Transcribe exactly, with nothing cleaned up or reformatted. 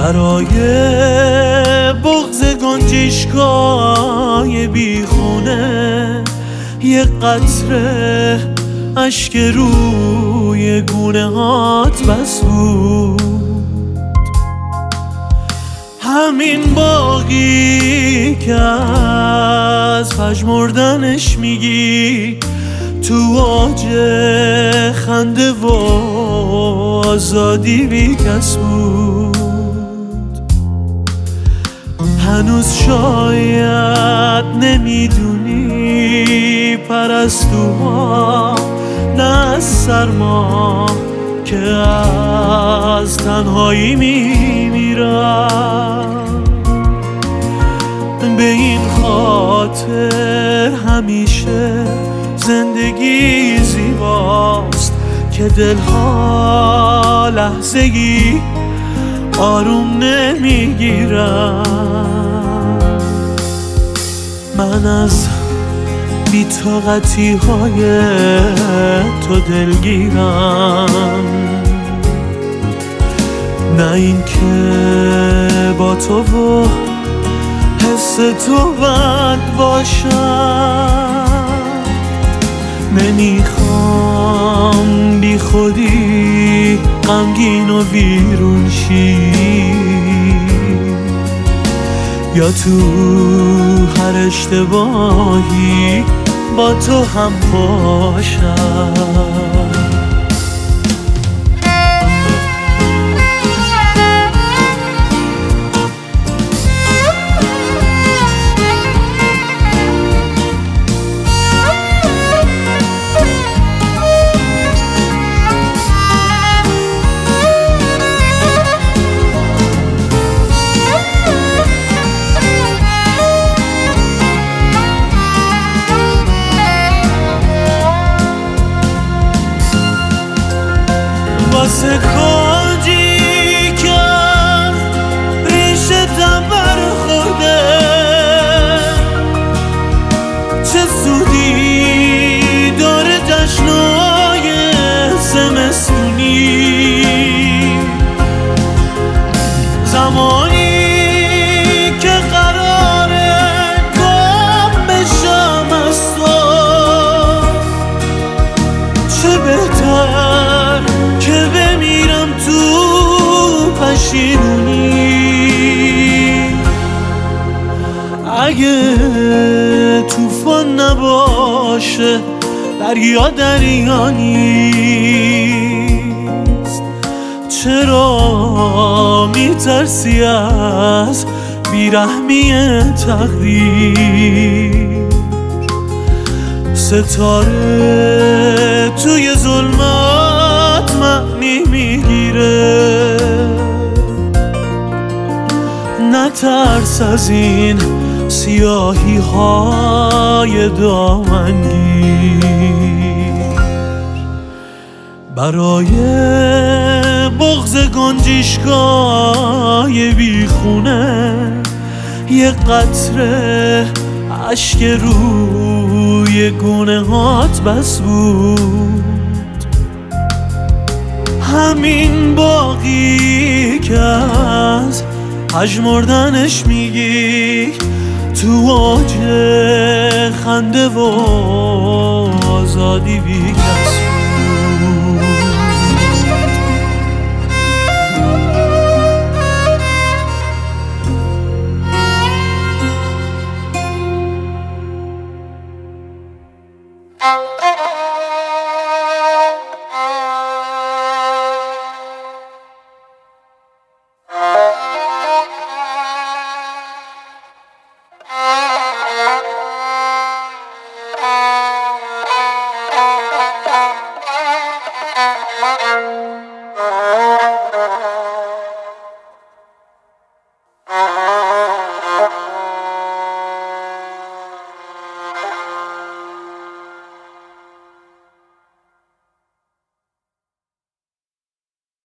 برای بغض گنجشگاه بیخونه یه قطره اشک روی گونه هات بس بود. همین باقی که از پژمردنش میگی تو اوج خنده و آزادی بی کس بود. هنوز شاید نمیدونی پرستوها نه از سرما که از تنهایی میمیرن. به این خاطر همیشه زندگی زیباست که دلها لحظه‌ای آروم نمیگیرن. من از بی‌طاقتی های تو دلگیرم، نه این که با تو و حس تو بد باشم. نمیخوام بی خودی غمگین و ویرون شی یا تو هر اشتباهی با تو هم باشم. واسه کاجی که ریشتم برخورده چه سودی داره جشنای زمستونی. زمانی که قراره گم بشم از تو چه بهتر که بمیرم تو پشیمونی. اگه طوفان نباشه دریا دریا نیست، چرا میترسی از بیرحمی تقدیر؟ ستاره توی ظلمات معنی میگیره، نترس از این سیاهی های دامنگیر. برای بغض گنجشگاه بیخونه یه قطره اشک روی گونه هات بس بود. همین باقی که از پژمردنش میگی تو اوج خنده و آزادی بی کس بود. Thank you.